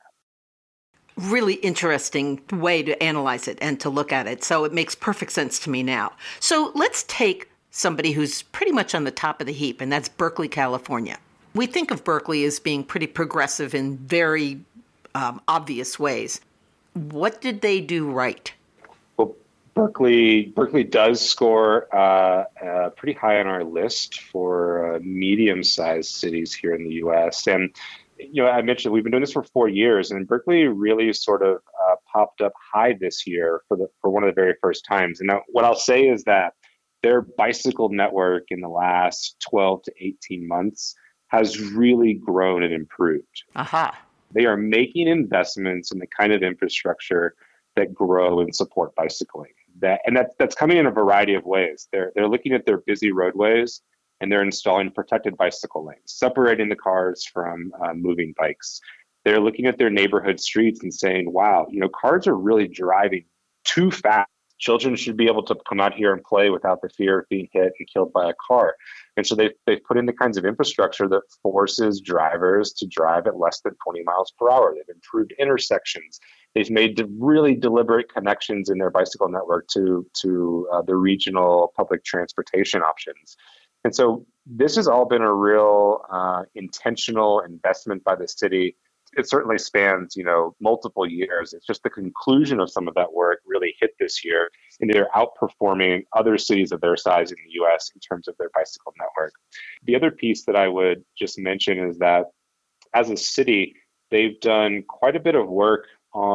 that? Really interesting way to analyze it and to look at it. So it makes perfect sense to me now. So let's take somebody who's pretty much on the top of the heap, and that's Berkeley, California. We think of Berkeley as being pretty progressive in very um, obvious ways. What did they do right? Well, Berkeley, Berkeley does score uh, uh, pretty high on our list for uh, medium-sized cities here in the U S. And you know, I mentioned we've been doing this for four years, and Berkeley really sort of uh, popped up high this year for the for one of the very first times. And now, what I'll say is that their bicycle network in the last twelve to eighteen months has really grown and improved. Aha. They are making investments in the kind of infrastructure that grow and support bicycling. That and that that's coming in a variety of ways. They're they're looking at their busy roadways, and they're installing protected bicycle lanes, separating the cars from uh, moving bikes. They're looking at their neighborhood streets and saying, wow, you know, cars are really driving too fast. Children should be able to come out here and play without the fear of being hit and killed by a car. And so they've, they've put in the kinds of infrastructure that forces drivers to drive at less than twenty miles per hour. They've improved intersections. They've made de- really deliberate connections in their bicycle network to, to uh, the regional public transportation options. And so this has all been a real uh, intentional investment by the city. It certainly spans, you know, multiple years. It's just the conclusion of some of that work really hit this year, and they're outperforming other cities of their size in the U S in terms of their bicycle network. The other piece that I would just mention is that as a city, they've done quite a bit of work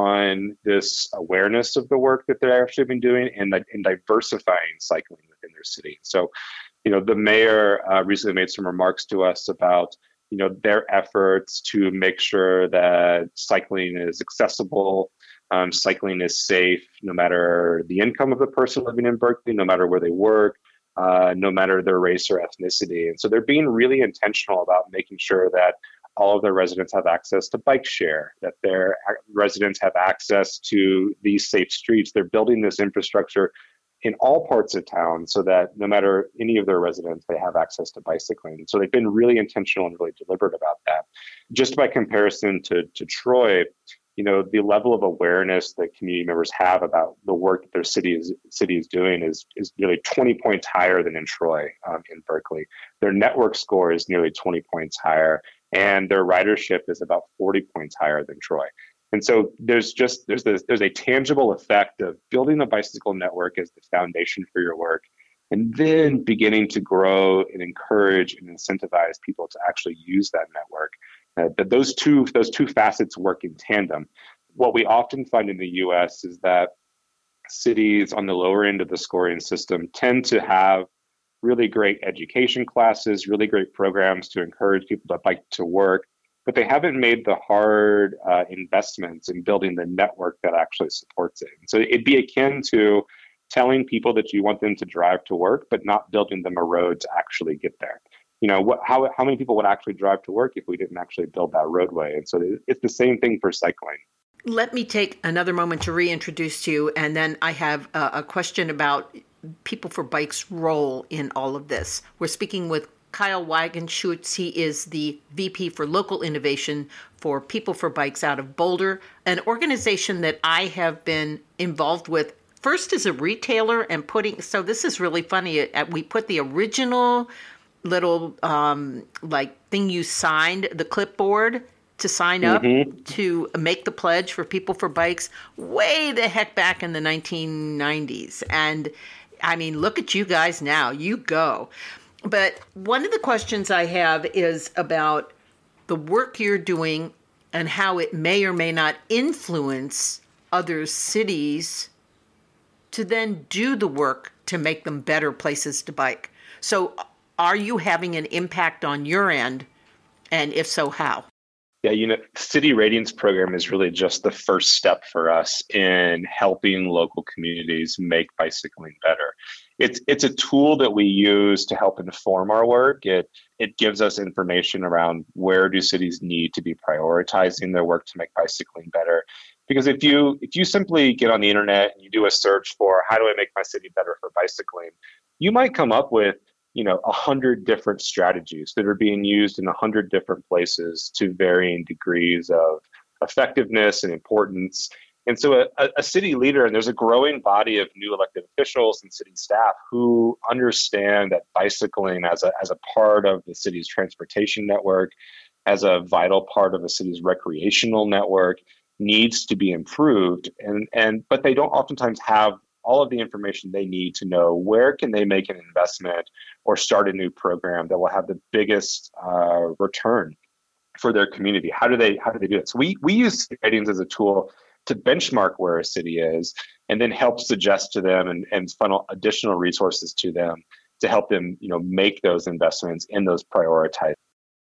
on this awareness of the work that they've actually been doing and, and diversifying cycling within their city. So, you know, the mayor uh, recently made some remarks to us about, you know, their efforts to make sure that cycling is accessible, um, cycling is safe, no matter the income of the person living in Berkeley, no matter where they work, uh, no matter their race or ethnicity. And so they're being really intentional about making sure that all of their residents have access to bike share, that their residents have access to these safe streets. They're building this infrastructure in all parts of town so that no matter any of their residents, they have access to bicycling. So they've been really intentional and really deliberate about that. Just by comparison to, to Troy, you know, the level of awareness that community members have about the work that their city is city is doing is is nearly twenty points higher than in Troy, um, in Berkeley. Their network score is nearly twenty points higher, and their ridership is about forty points higher than Troy. And so there's just there's this, there's a tangible effect of building a bicycle network as the foundation for your work, and then beginning to grow and encourage and incentivize people to actually use that network. Uh, that those two those two facets work in tandem. What we often find in the U S is that cities on the lower end of the scoring system tend to have really great education classes, really great programs to encourage people to bike to work, but they haven't made the hard uh, investments in building the network that actually supports it. And so it'd be akin to telling people that you want them to drive to work, but not building them a road to actually get there. You know, what, how how many people would actually drive to work if we didn't actually build that roadway? And so it's the same thing for cycling. Let me take another moment to reintroduce you, and then I have a, a question about People for Bike's role in all of this. We're speaking with Kyle Wagenschutz. He is the V P for Local Innovation for People for Bikes out of Boulder, an organization that I have been involved with first as a retailer and putting, so this is really funny. We put the original little um, like thing you signed, the clipboard to sign up mm-hmm. to make the pledge for People for Bikes way the heck back in the nineteen nineties. And I mean, look at you guys now, you go. But one of the questions I have is about the work you're doing and how it may or may not influence other cities to then do the work to make them better places to bike. So are you having an impact on your end? And if so, how? Yeah, you know, City Ratings program is really just the first step for us in helping local communities make bicycling better. It's it's a tool that we use to help inform our work. It it gives us information around where do cities need to be prioritizing their work to make bicycling better. Because if you if you simply get on the internet and you do a search for how do I make my city better for bicycling, you might come up with you know, a hundred different strategies that are being used in a hundred different places to varying degrees of effectiveness and importance. And so a, a city leader, and there's a growing body of new elected officials and city staff who understand that bicycling as a, as a part of the city's transportation network, as a vital part of a city's recreational network, needs to be improved. And, and but they don't oftentimes have all of the information they need to know where can they make an investment or start a new program that will have the biggest uh, return for their community. How do they how do they do it? So we we use city ratings as a tool to benchmark where a city is and then help suggest to them and, and funnel additional resources to them to help them, you know, make those investments in those prioritized.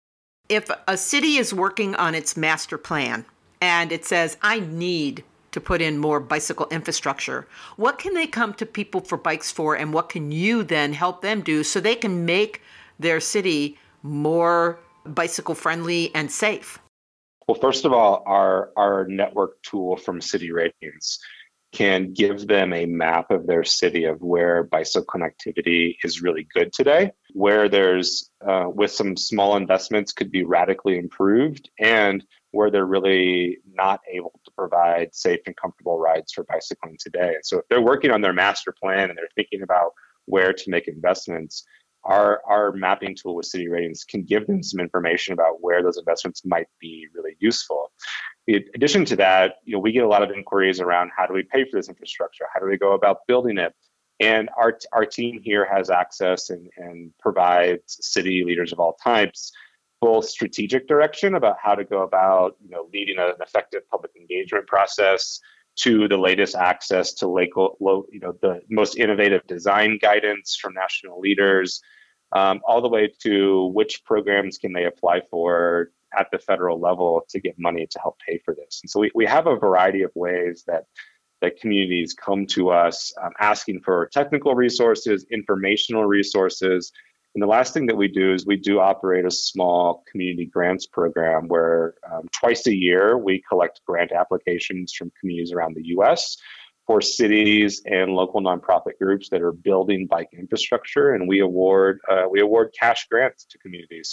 If a city is working on its master plan and it says, I need to put in more bicycle infrastructure, what can they come to People for Bikes for, and what can you then help them do so they can make their city more bicycle friendly and safe? Well, first of all, our, our network tool from City Ratings can give them a map of their city of where bicycle connectivity is really good today, where there's, uh, with some small investments, could be radically improved, and where they're really not able to provide safe and comfortable rides for bicycling today. And so if they're working on their master plan and they're thinking about where to make investments, our, our mapping tool with City Ratings can give them some information about where those investments might be really useful. In addition to that, you know, we get a lot of inquiries around how do we pay for this infrastructure? How do we go about building it? And our, our team here has access and, and provides city leaders of all types both strategic direction about how to go about, you know, leading an effective public engagement process, to the latest access to local, you know, the most innovative design guidance from national leaders, um, all the way to which programs can they apply for at the federal level to get money to help pay for this. And so we, we have a variety of ways that that communities come to us um, asking for technical resources, informational resources. And the last thing that we do is we do operate a small community grants program where um, twice a year we collect grant applications from communities around the U S for cities and local nonprofit groups that are building bike infrastructure, and we award uh, we award cash grants to communities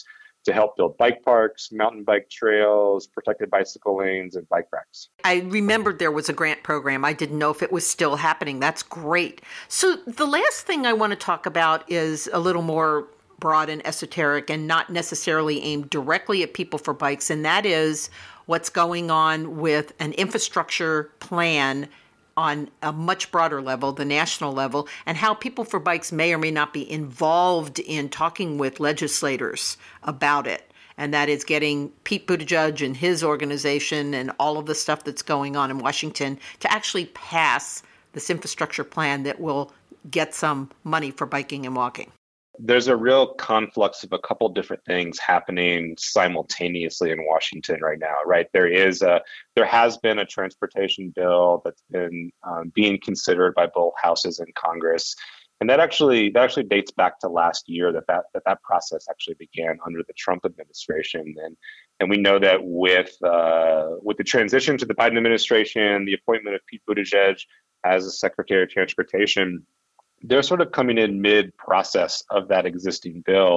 to help build bike parks, mountain bike trails, protected bicycle lanes, and bike racks. I remembered there was a grant program. I didn't know if it was still happening. That's great. So the last thing I want to talk about is a little more broad and esoteric and not necessarily aimed directly at People for Bikes, and that is what's going on with an infrastructure plan on a much broader level, the national level, and how People for Bikes may or may not be involved in talking with legislators about it. And that is getting Pete Buttigieg and his organization and all of the stuff that's going on in Washington to actually pass this infrastructure plan that will get some money for biking and walking. There's a real conflux of a couple different things happening simultaneously in Washington right now, right? There is a, there has been a transportation bill that's been um, being considered by both houses in Congress. And that actually that actually dates back to last year that that, that, that process actually began under the Trump administration. And and we know that with uh, with the transition to the Biden administration, the appointment of Pete Buttigieg as the Secretary of Transportation, they're sort of coming in mid-process of that existing bill.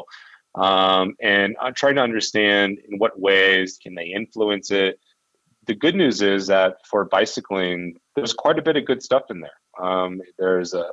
Um, and I'm trying to understand in what ways can they influence it. The good news is that for bicycling, there's quite a bit of good stuff in there. Um, there's a,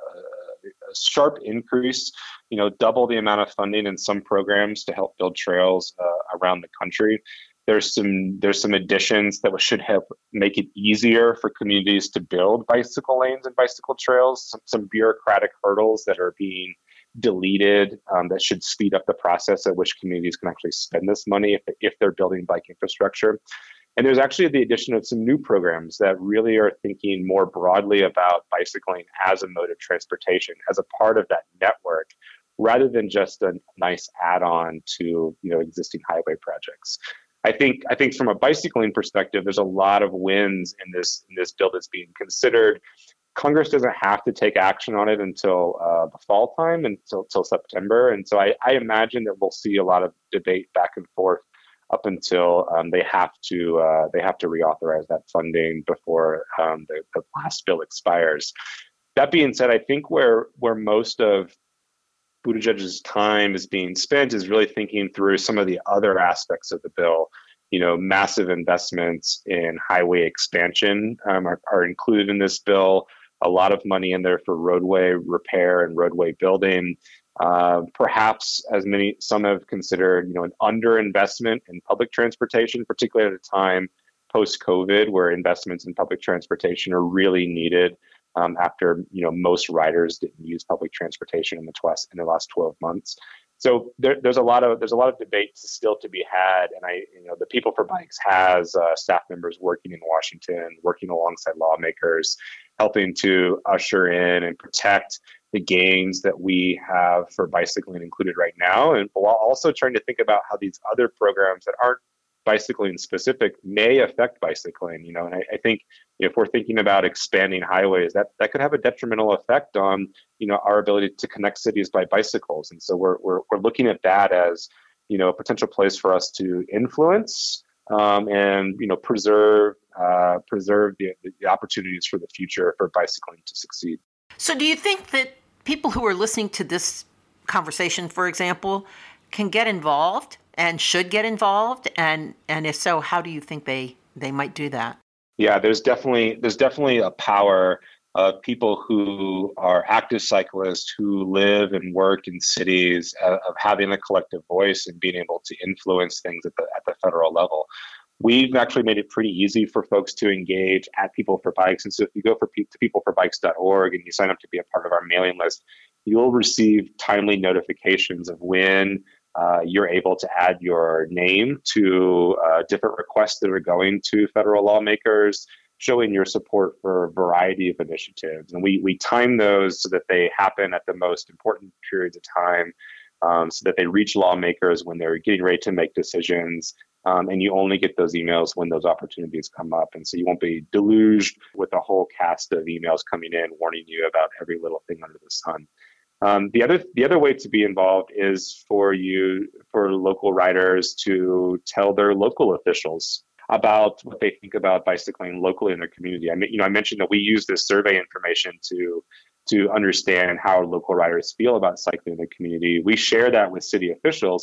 a sharp increase, you know, double the amount of funding in some programs to help build trails uh, around the country. There's some there's some additions that should help make it easier for communities to build bicycle lanes and bicycle trails. Some, some bureaucratic hurdles that are being deleted um, that should speed up the process at which communities can actually spend this money if, if they're building bike infrastructure. And there's actually the addition of some new programs that really are thinking more broadly about bicycling as a mode of transportation, as a part of that network, rather than just a nice add-on to, you know, existing highway projects. I think I think from a bicycling perspective, there's a lot of wins in this in this bill that's being considered. Congress doesn't have to take action on it until uh, the fall time, until, until September. And so I, I imagine that we'll see a lot of debate back and forth up until um, they have to uh, they have to reauthorize that funding before um, the, the last bill expires. That being said, I think where where most of Buttigieg's time is being spent is really thinking through some of the other aspects of the bill. You know, massive investments in highway expansion um, are, are included in this bill. A lot of money in there for roadway repair and roadway building. Uh, perhaps, as many some have considered, you know, an underinvestment in public transportation, particularly at a time post-COVID, where investments in public transportation are really needed. Um, after, you know, most riders didn't use public transportation in the tw- in the last twelve months. So there, there's a lot of there's a lot of debate still to be had, and I, you know, the People for Bikes has uh, staff members working in Washington, working alongside lawmakers, helping to usher in and protect the gains that we have for bicycling included right now, and while also trying to think about how these other programs that aren't bicycling specific may affect bicycling, you know, and I, I think if we're thinking about expanding highways, that, that could have a detrimental effect on, you know, our ability to connect cities by bicycles. And so we're, we're, we're looking at that as, you know, a potential place for us to influence um, and, you know, preserve, uh, preserve the, the opportunities for the future for bicycling to succeed. So do you think that people who are listening to this conversation, for example, can get involved and should get involved? And and if so, how do you think they, they might do that? Yeah, there's definitely there's definitely a power of people who are active cyclists who live and work in cities, uh, of having a collective voice and being able to influence things at the at the federal level. We've actually made it pretty easy for folks to engage at People for Bikes. And so if you go for to people for bikes dot org and you sign up to be a part of our mailing list, you'll receive timely notifications of when Uh, you're able to add your name to uh, different requests that are going to federal lawmakers, showing your support for a variety of initiatives. And we we time those so that they happen at the most important periods of time, um, so that they reach lawmakers when they're getting ready to make decisions. Um, and you only get those emails when those opportunities come up. And so you won't be deluged with a whole cast of emails coming in warning you about every little thing under the sun. Um, the other the other way to be involved is for you, for local riders to tell their local officials about what they think about bicycling locally in their community. I mean, you know, I mentioned that we use this survey information to to understand how local riders feel about cycling in the community. We share that with city officials,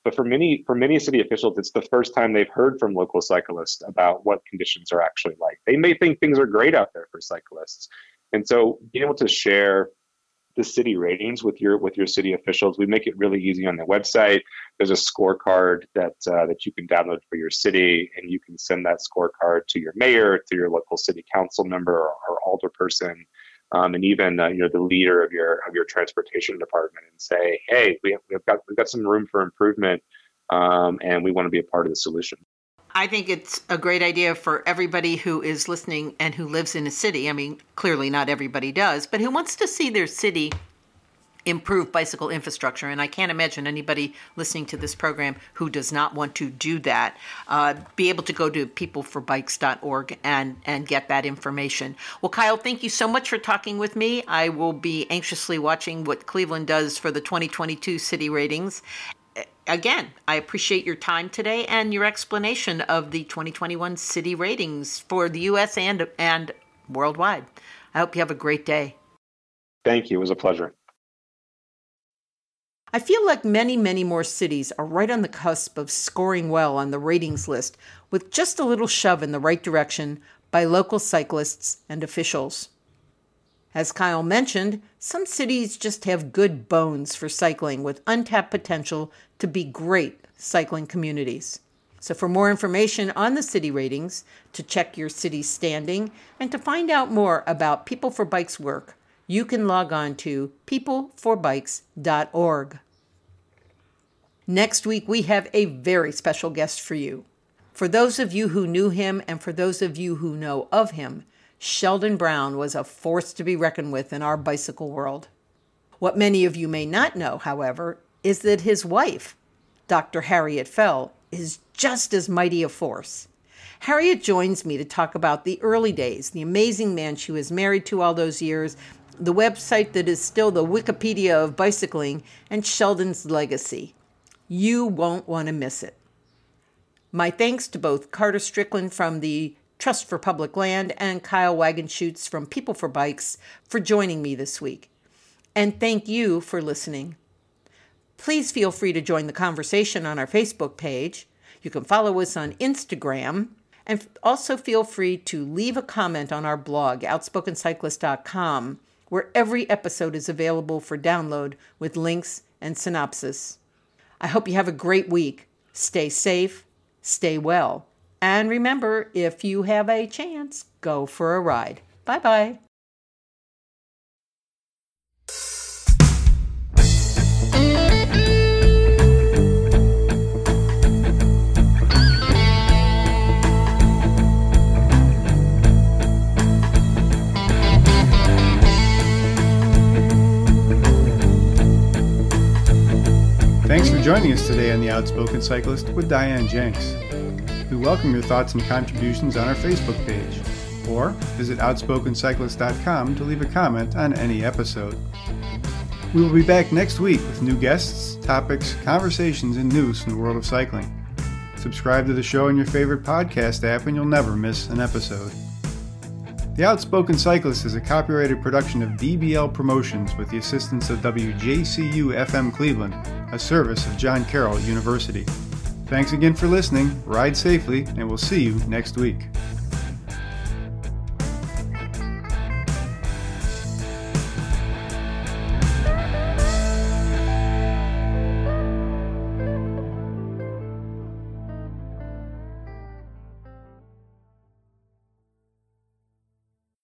But for many for many city officials, it's the first time they've heard from local cyclists about what conditions are actually like. They may think things are great out there for cyclists. And so being able to share the city ratings with your with your city officials, we make it really easy on the website. There's a scorecard that uh, that you can download for your city, and you can send that scorecard to your mayor, to your local city council member or, or alderperson, um, and even uh, you know the leader of your of your transportation department, and say, hey, we have, we've got we've got some room for improvement, um, and we want to be a part of the solution. I think it's a great idea for everybody who is listening and who lives in a city. I mean, clearly not everybody does, but who wants to see their city improve bicycle infrastructure. And I can't imagine anybody listening to this program who does not want to do that. Uh, be able to go to people for bikes dot org and, and get that information. Well, Kyle, thank you so much for talking with me. I will be anxiously watching what Cleveland does for the twenty twenty-two city ratings. Again, I appreciate your time today and your explanation of the twenty twenty-one city ratings for the U S and and worldwide. I hope you have a great day. Thank you. It was a pleasure. I feel like many, many more cities are right on the cusp of scoring well on the ratings list with just a little shove in the right direction by local cyclists and officials. As Kyle mentioned, some cities just have good bones for cycling with untapped potential to be great cycling communities. So for more information on the city ratings, to check your city's standing, and to find out more about People for Bikes work, you can log on to people for bikes dot org. Next week, we have a very special guest for you. For those of you who knew him and for those of you who know of him, Sheldon Brown was a force to be reckoned with in our bicycle world. What many of you may not know, however, is that his wife, Doctor Harriet Fell, is just as mighty a force. Harriet joins me to talk about the early days, the amazing man she was married to all those years, the website that is still the Wikipedia of bicycling, and Sheldon's legacy. You won't want to miss it. My thanks to both Carter Strickland from the Trust for Public Land and Kyle Wagenschutz from People for Bikes for joining me this week. And thank you for listening. Please feel free to join the conversation on our Facebook page. You can follow us on Instagram. And also feel free to leave a comment on our blog, outspoken cyclist dot com, where every episode is available for download with links and synopsis. I hope you have a great week. Stay safe, stay well. And remember, if you have a chance, go for a ride. Bye-bye. Thanks for joining us today on The Outspoken Cyclist with Diane Jenks. We welcome your thoughts and contributions on our Facebook page, or visit outspoken cyclist dot com to leave a comment on any episode. We will be back next week with new guests, topics, conversations, and news from the world of cycling. Subscribe to the show in your favorite podcast app and you'll never miss an episode. The Outspoken Cyclist is a copyrighted production of D B L Promotions with the assistance of W J C U F M Cleveland, a service of John Carroll University. Thanks again for listening, ride safely, and we'll see you next week.